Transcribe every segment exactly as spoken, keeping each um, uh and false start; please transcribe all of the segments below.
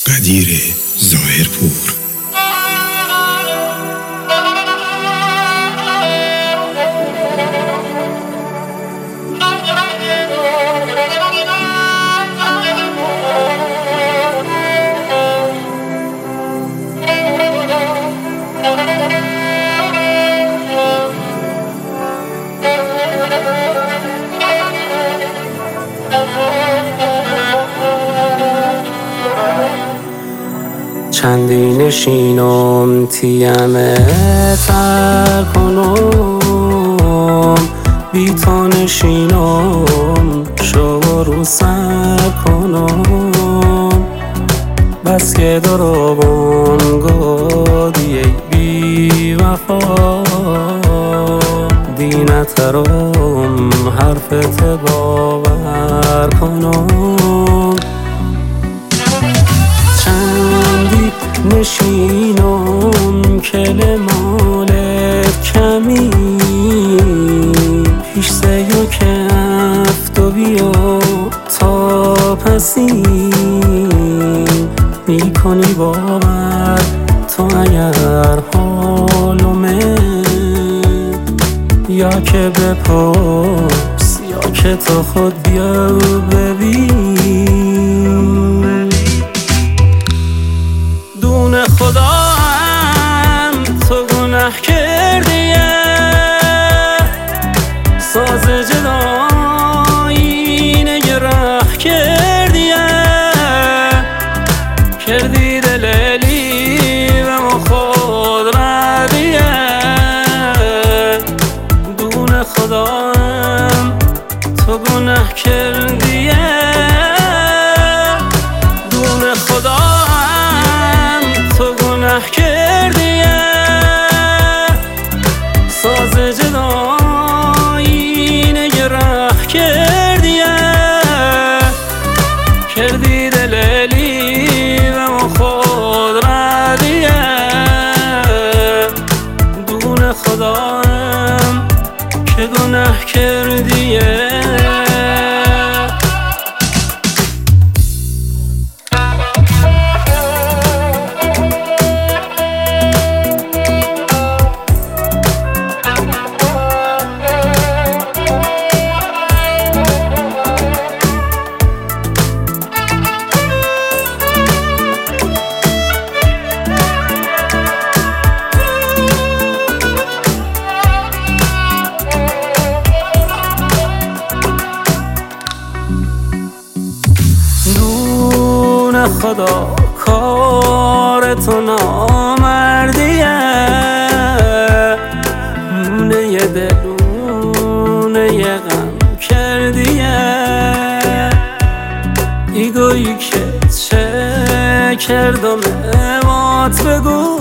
قدیر ظاهرپور. چندی نشینم تیمه تر کنم، بی تو نشینم شو رو سر کنم. بس که دروغم گفتی ای بی وفا، دینترم حرفت باور کنم. نشینم کلمالت کمی، پیش سیو کفت و بیا تا پسی میکنی باور تو اگر حالومه، یا که بپرس یا که تو خود بیا ببین. دون خدا هم تو گناه کردی، ساز جدایی نگراه کردی، کردی دلیلی و ما خود ردیه. دون خدا هم تو گناه کردی، دون خدا کردی، ساز جدایی نگراه کردی، کردی دلیلی و ما خود ردیه. دون خدا هم که گناه کردیه. خدا کار تو نامردیه، مونه ی دلونه ی غم کردیه. ایگویی که چه کردم امات بگو،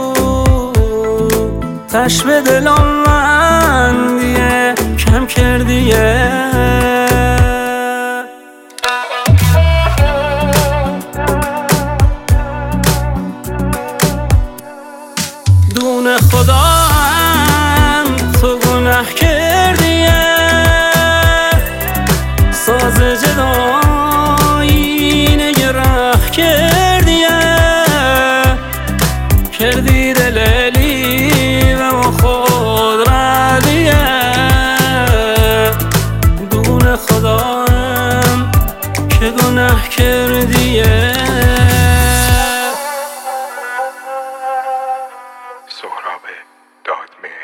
تش به دلم مندیه کم کردیه. دون خدا هم تو گناه کردی، ساز جدایی نگراه کردی، کردی دلیلی و ما خود ردیه. دون خدا هم که گناه کردیه. سهراب دادمهر.